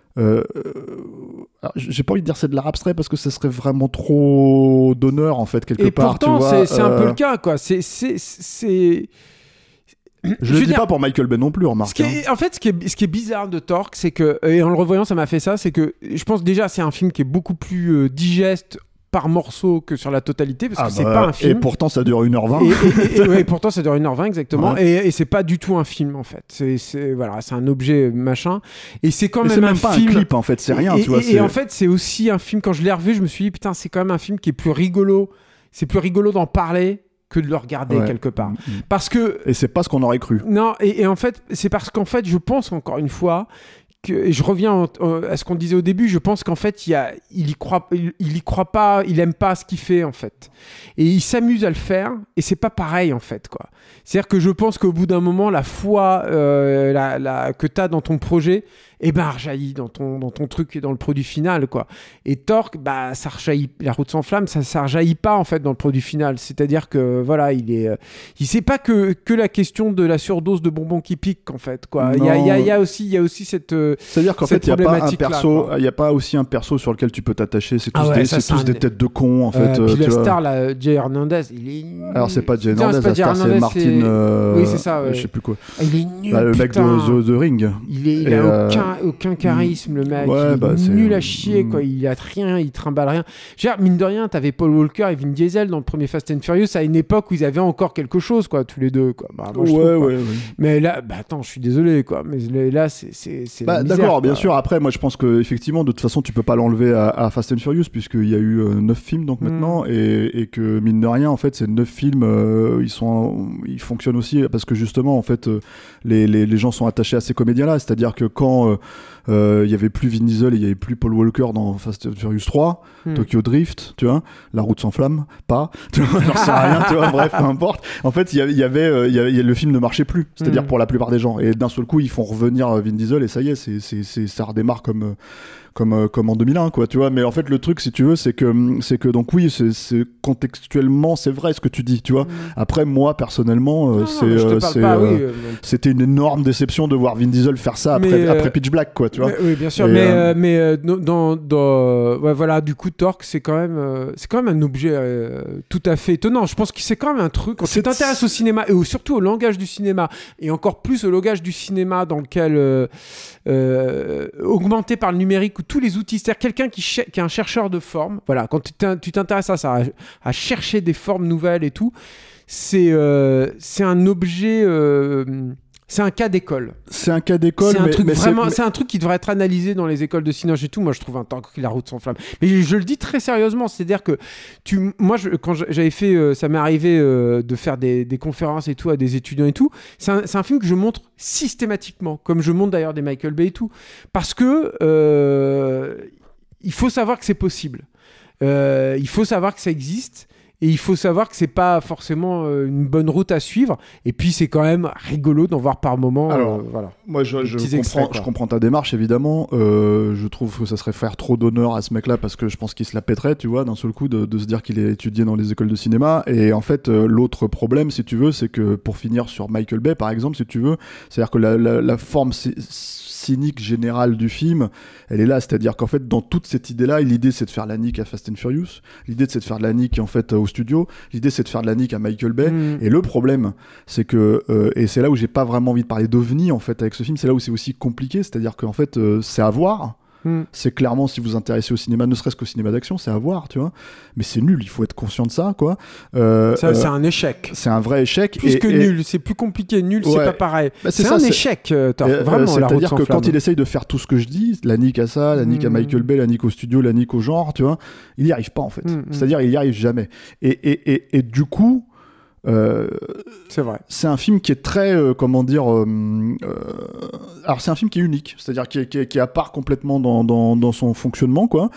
j'ai pas envie de dire c'est de l'art abstrait parce que ça serait vraiment trop d'honneur en fait quelque part, et pourtant tu vois, c'est un peu le cas, quoi. Je le dis pas pour Michael Bay non plus, remarque. En fait, ce qui est bizarre de Torque, c'est que, et en le revoyant ça m'a fait ça, c'est que je pense déjà c'est un film qui est beaucoup plus digeste par morceau que sur la totalité, parce que c'est pas un film. Et pourtant ça dure 1h20. Ouais, pourtant ça dure 1h20 exactement. Ouais. Et c'est pas du tout un film en fait. C'est un objet machin. Et c'est quand même un pas film. Un clip en fait, c'est rien, tu vois. Et en fait c'est aussi un film, quand je l'ai revu, je me suis dit putain, c'est quand même un film qui est plus rigolo. C'est plus rigolo d'en parler que de le regarder quelque part. Parce que. Et c'est pas ce qu'on aurait cru. Non, et en fait, c'est parce qu'en fait, je pense encore une fois et je reviens à ce qu'on disait au début, je pense qu'en fait il y croit pas, il aime pas ce qu'il fait en fait, et il s'amuse à le faire, et c'est pas pareil en fait quoi. C'est-à-dire que je pense qu'au bout d'un moment, la foi que t'as dans ton projet, rejaillit dans ton truc et dans le produit final quoi. Et Torque, ça rejaillit, la route sans flamme, ça rejaillit pas en fait dans le produit final. C'est-à-dire que voilà, il sait pas que la question de la surdose de bonbons qui piquent en fait quoi. Il y a aussi cette c'est-à-dire qu'en fait, il n'y a pas aussi un perso sur lequel tu peux t'attacher. C'est tous des têtes de cons, en fait. Puis la star, là, Jay Hernandez, il est... Alors, c'est pas Jay Hernandez, la star, c'est Martin... Oui, c'est ça, ouais. Je sais plus quoi. Il est nul, le mec de The Ring. Il a aucun charisme, le mec. Ouais, il est nul à chier, quoi. Il a rien, il trimballe rien. Mine de rien, t'avais Paul Walker et Vin Diesel dans le premier Fast and Furious à une époque où ils avaient encore quelque chose, quoi, tous les deux, quoi. Moi, je trouve, ouais. Mais là, attends, je suis désolé, quoi. Mais là, c'est la misère, d'accord, quoi. bien sûr. Après, moi, je pense qu'effectivement, de toute façon, tu peux pas l'enlever à Fast and Furious, puisqu'il y a eu 9 films, donc maintenant, et que, mine de rien, en fait, ces 9 films, ils fonctionnent aussi, parce que justement, en fait, les gens sont attachés à ces comédiens-là. C'est-à-dire que quand il y avait plus Vin Diesel et il y avait plus Paul Walker dans Fast and Furious 3, Tokyo Drift, tu vois, La route sans flamme, pas, tu vois, j'en sais rien, tu vois, bref, peu importe. En fait, le film ne marchait plus, c'est-à-dire pour la plupart des gens. Et d'un seul coup, ils font revenir Vin Diesel et ça y est, ça redémarre comme en 2001, quoi, tu vois. Mais en fait, le truc, si tu veux, c'est que donc oui, c'est contextuellement, c'est vrai ce que tu dis, tu vois. Après, moi, personnellement, c'était une énorme déception de voir Vin Diesel faire ça après Pitch Black, quoi, tu vois. Oui, bien sûr. Voilà, du coup, Torque, c'est quand même un objet tout à fait étonnant. Je pense que c'est quand même un truc. Quand tu t'intéresses au cinéma et surtout au langage du cinéma, et encore plus au langage du cinéma dans lequel augmenté par le numérique, où tous les outils, c'est-à-dire quelqu'un qui est un chercheur de formes, voilà, quand tu t'intéresses à ça, à chercher des formes nouvelles et tout, c'est un objet, c'est un cas d'école. C'est un cas d'école, c'est un truc qui devrait être analysé dans les écoles de cinéma et tout. Moi, je trouve un temps que La route sans flamme. Mais je le dis très sérieusement, c'est-à-dire que quand j'avais fait, ça m'est arrivé de faire des conférences et tout à des étudiants et tout. C'est un film que je montre systématiquement, comme je montre d'ailleurs des Michael Bay et tout, parce que il faut savoir que c'est possible. Il faut savoir que ça existe. Et il faut savoir que c'est pas forcément une bonne route à suivre. Et puis c'est quand même rigolo d'en voir par moment. Alors, voilà. Moi, je comprends ta démarche, évidemment. Je trouve que ça serait faire trop d'honneur à ce mec-là parce que je pense qu'il se la pèterait, tu vois, d'un seul coup, de se dire qu'il est étudié dans les écoles de cinéma. Et en fait, l'autre problème, si tu veux, c'est que pour finir sur Michael Bay, par exemple, si tu veux, c'est-à-dire que la forme cynique générale du film, elle est là, c'est-à-dire qu'en fait dans toute cette idée-là, l'idée c'est de faire la nique à Fast and Furious, l'idée c'est de faire de la nique en fait au studio, l'idée c'est de faire de la nique à Michael Bay, et le problème c'est que et c'est là où j'ai pas vraiment envie de parler d'ovni en fait avec ce film, c'est là où c'est aussi compliqué, c'est-à-dire qu'en fait c'est à voir. C'est clairement, si vous vous intéressez au cinéma, ne serait-ce qu'au cinéma d'action, c'est à voir, tu vois. Mais c'est nul, il faut être conscient de ça, quoi. C'est un échec. C'est un vrai échec. Plus que nul, c'est plus compliqué. Nul, c'est pas pareil. C'est un échec, vraiment. C'est-à-dire que quand il essaye de faire tout ce que je dis, la nique à ça, la nique à Michael Bay, la nique au studio, la nique au genre, tu vois, il y arrive pas, en fait. C'est-à-dire, il y arrive jamais. Et du coup, c'est vrai. C'est un film qui est très alors c'est un film qui est unique, c'est-à-dire qui est à part complètement dans son fonctionnement, quoi,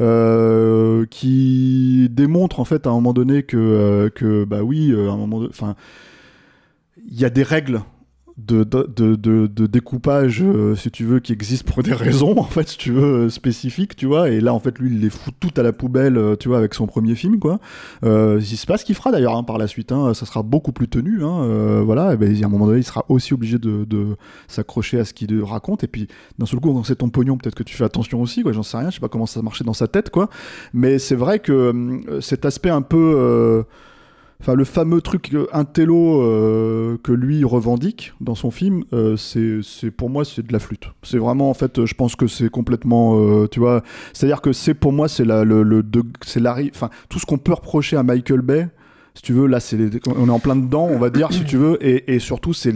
qui démontre en fait à un moment donné que bah oui, à un moment enfin il y a des règles de découpage, si tu veux, qui existent pour des raisons, en fait, si tu veux, spécifiques, tu vois, et là, en fait, lui, il les fout toutes à la poubelle, tu vois, avec son premier film, quoi. C'est pas ce qu'il fera, d'ailleurs, par la suite, ça sera beaucoup plus tenu, voilà, et ben, à un moment donné, il sera aussi obligé de s'accrocher à ce qu'il raconte, et puis, d'un seul coup, quand c'est ton pognon, peut-être que tu fais attention aussi, quoi, j'en sais rien, je sais pas comment ça marchait dans sa tête, quoi, mais c'est vrai que cet aspect un peu... Enfin, le fameux truc intello que lui revendique dans son film, c'est pour moi c'est de la flûte. C'est vraiment, en fait, je pense que c'est complètement, tu vois, c'est-à-dire que c'est pour moi c'est enfin tout ce qu'on peut reprocher à Michael Bay, si tu veux, là on est en plein dedans, on va dire, si tu veux, et surtout c'est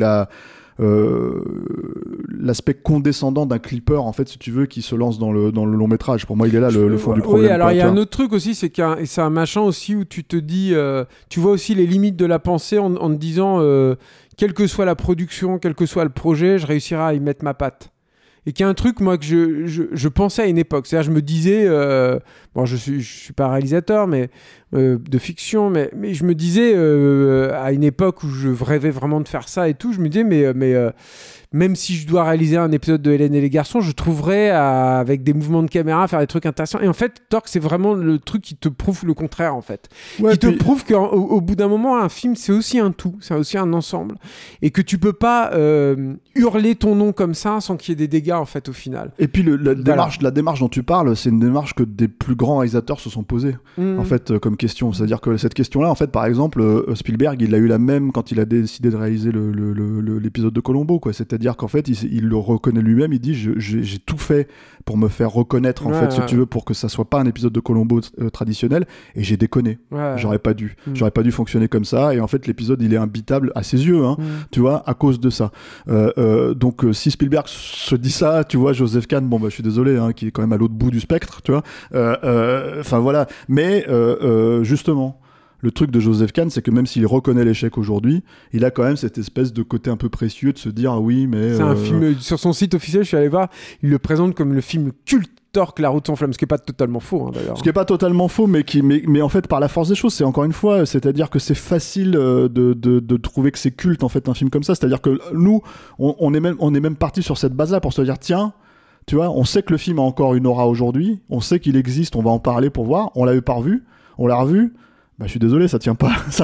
l'aspect condescendant d'un clipper, en fait, si tu veux, qui se lance dans le long métrage. Pour moi, il est là le fond du problème. Oui, alors il y a un autre truc aussi, c'est un machin aussi où tu te dis, tu vois aussi les limites de la pensée en te disant, quelle que soit la production, quel que soit le projet, je réussirai à y mettre ma patte. et qui est un truc moi que je pensais à une époque. C'est-à-dire je me disais, bon je suis pas réalisateur mais de fiction, mais je me disais à une époque où je rêvais vraiment de faire ça et tout, je me disais mais même si je dois réaliser un épisode de Hélène et les garçons, je trouverais avec des mouvements de caméra faire des trucs intéressants. Et en fait, Torque, c'est vraiment le truc qui te prouve le contraire, en fait. Ouais, qui te prouve qu'au bout d'un moment, un film, c'est aussi un tout, c'est aussi un ensemble. Et que tu peux pas hurler ton nom comme ça sans qu'il y ait des dégâts, en fait, au final. Et puis la démarche dont tu parles, c'est une démarche que des plus grands réalisateurs se sont posés, en fait, comme question. C'est-à-dire que cette question-là, en fait, par exemple, Spielberg, il a eu la même quand il a décidé de réaliser l'épisode de Columbo, quoi. C'est-à-dire qu'en fait, il le reconnaît lui-même, il dit j'ai tout fait pour me faire reconnaître, en fait, si tu veux, pour que ça soit pas un épisode de Columbo traditionnel, et j'ai déconné. J'aurais pas dû fonctionner comme ça, et en fait, l'épisode, il est imbitable à ses yeux, tu vois, à cause de ça. Donc, si Spielberg se dit ça, tu vois, Joseph Kahn, bon, bah, je suis désolé, qui est quand même à l'autre bout du spectre, tu vois. Enfin, voilà. Mais, justement, le truc de Joseph Kahn, c'est que même s'il reconnaît l'échec aujourd'hui, il a quand même cette espèce de côté un peu précieux de se dire oui, mais c'est un film sur son site officiel. Je suis allé voir, il le présente comme le film culte Torque, La Route sans flamme, ce qui est pas totalement faux, d'ailleurs. Ce qui est pas totalement faux, mais en fait par la force des choses, c'est encore une fois, c'est-à-dire que c'est facile de trouver que c'est culte en fait un film comme ça. C'est-à-dire que nous, on est même parti sur cette base-là pour se dire tiens. Tu vois, on sait que le film a encore une aura aujourd'hui, on sait qu'il existe, on va en parler pour voir. On l'avait pas revu, on l'a revu. Bah, je suis désolé, ça tient pas le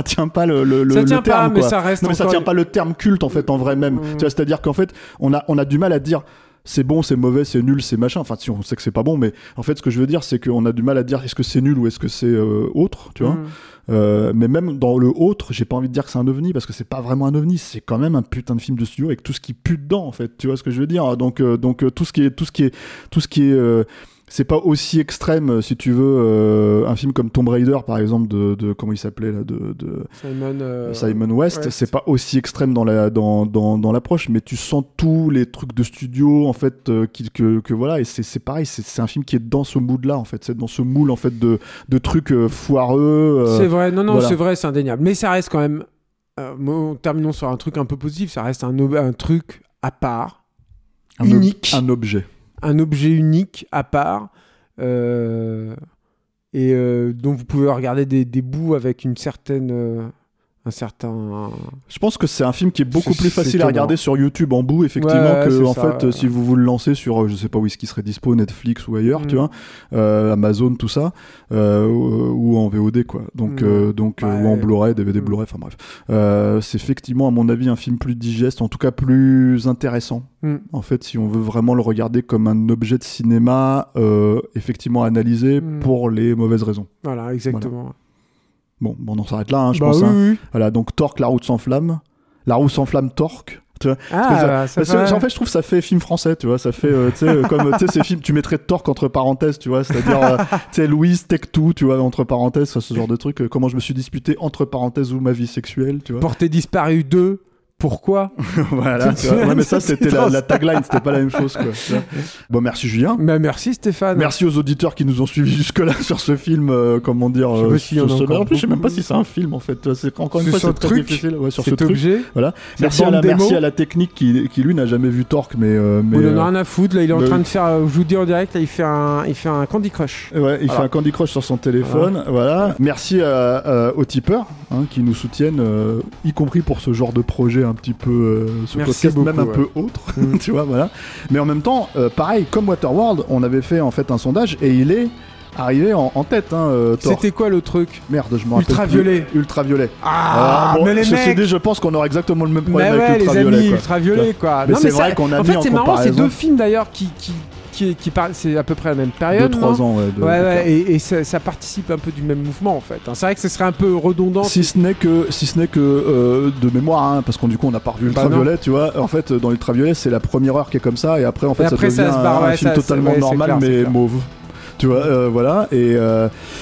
terme, mais ça reste. Non, mais ça tient pas le terme culte en fait en vrai même. Tu vois, c'est-à-dire qu'en fait, on a du mal à dire c'est bon, c'est mauvais, c'est nul, c'est machin. Enfin, si on sait que c'est pas bon, mais en fait, ce que je veux dire, c'est qu'on a du mal à dire est-ce que c'est nul ou est-ce que c'est autre, tu vois. Mais même dans le autre, j'ai pas envie de dire que c'est un ovni parce que c'est pas vraiment un ovni, c'est quand même un putain de film de studio avec tout ce qui pue dedans en fait. Tu vois ce que je veux dire. Donc tout ce qui est c'est pas aussi extrême si tu veux un film comme Tomb Raider par exemple de comment il s'appelait là de Simon West, c'est pas aussi extrême dans l'approche, mais tu sens tous les trucs de studio en fait que voilà, et c'est pareil, c'est un film qui est dans ce mood là en fait, c'est dans ce moule en fait de trucs foireux. C'est vrai, non voilà. C'est vrai, c'est indéniable, mais ça reste quand même terminons sur un truc un peu positif, ça reste un truc à part, unique, un objet unique à part et dont vous pouvez regarder des bouts avec un certain. Je pense que c'est un film qui est beaucoup plus facile à regarder sur YouTube en bout effectivement que en fait si vous vous le lancez sur je sais pas où est-ce qu'il serait dispo, Netflix ou ailleurs, tu vois, Amazon tout ça, ou en VOD quoi. Donc ou en Blu-ray, DVD Blu-ray, enfin bref. C'est effectivement à mon avis un film plus digeste, en tout cas plus intéressant. En fait, si on veut vraiment le regarder comme un objet de cinéma effectivement analysé pour les mauvaises raisons. Voilà, exactement. Voilà. Bon, on en s'arrête là, je pense. Oui. Voilà, donc Torque, La Route sans flamme. La Route sans flamme, Torque. Tu vois, en fait, je trouve que ça fait film français, tu vois. Ça fait, comme ces films, tu mettrais Torque entre parenthèses, tu vois. C'est-à-dire, Louise, Tech Two, tu vois, entre parenthèses, ce genre de truc. Comment je me suis disputé entre parenthèses ou ma vie sexuelle, tu vois. Portée disparue 2. Pourquoi? Voilà, tu vois. Ouais, mais ça c'était la tagline, c'était pas la même chose quoi. Bon, merci Julien. Bah, merci Stéphane. Merci aux auditeurs qui nous ont suivis jusque-là sur ce film, comment dire. En plus, je sais même pas si c'est un film en fait. C'est encore une fois c'est très difficile sur ce truc. Voilà. Merci à la technique qui lui n'a jamais vu Torque, mais il en a rien à foutre. Là, il est en train de faire. Je vous dis en direct, là, il fait un Candy Crush. Ouais, il fait un Candy Crush sur son téléphone. Voilà. Merci aux tipeurs qui nous soutiennent, y compris pour ce genre de projet un petit peu ce podcast beaucoup, même un peu autre tu vois, voilà. Mais en même temps pareil, comme Waterworld, on avait fait en fait un sondage et il est arrivé en tête C'était quoi le truc? Merde, je me rappelle. Ultraviolet. Bon, mais les mecs, je pense qu'on aura exactement le même problème avec Ultraviolet, les amis, Ultraviolet quoi. Mais c'est vrai qu'on a mis en c'est marrant, comparaison. c'est deux films d'ailleurs qui parlent, c'est à peu près la même période. 2-3 ans, et ça participe un peu du même mouvement en fait. C'est vrai que ce serait un peu redondant. Si ce n'est que de mémoire, parce qu'on du coup on n'a pas revu Ultraviolet, tu vois. En fait, dans Ultraviolet, c'est la première heure qui est comme ça, et après en fait ça devient un film totalement normal mais mauve. Tu vois, voilà. Et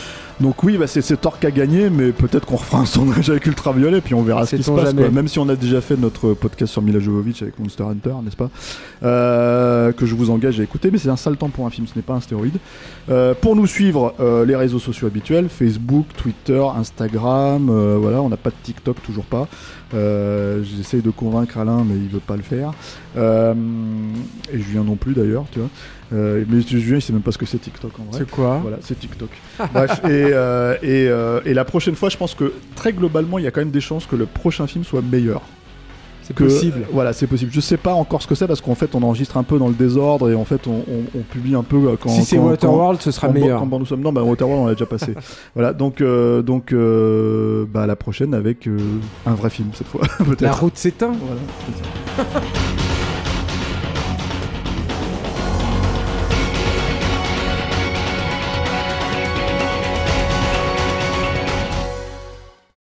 Donc oui, c'est Thor qui a gagné, mais peut-être qu'on refera un sondage avec Ultraviolet, puis on verra ce qui se passe, quoi. Même si on a déjà fait notre podcast sur Mila Jovovich avec Monster Hunter, n'est-ce pas, que je vous engage à écouter, mais c'est un sale temps pour un film, ce n'est pas un stéroïde. Pour nous suivre, les réseaux sociaux habituels, Facebook, Twitter, Instagram, voilà, on n'a pas de TikTok, toujours pas. J'essaye de convaincre Alain, mais il veut pas le faire. Et Julien non plus d'ailleurs, tu vois. Mais Julien, il sait même pas ce que c'est TikTok en vrai. C'est quoi ? Voilà, c'est TikTok. Bref, et la prochaine fois, je pense que très globalement, il y a quand même des chances que le prochain film soit meilleur. C'est possible. Voilà, c'est possible. Je sais pas encore ce que c'est parce qu'en fait, on enregistre un peu dans le désordre et en fait, on publie un peu quand. Si c'est Waterworld, ce sera meilleur. Quand nous sommes, non, Waterworld, on l'a déjà passé. Voilà, donc, la prochaine avec un vrai film cette fois, peut-être. La route s'éteint. Voilà.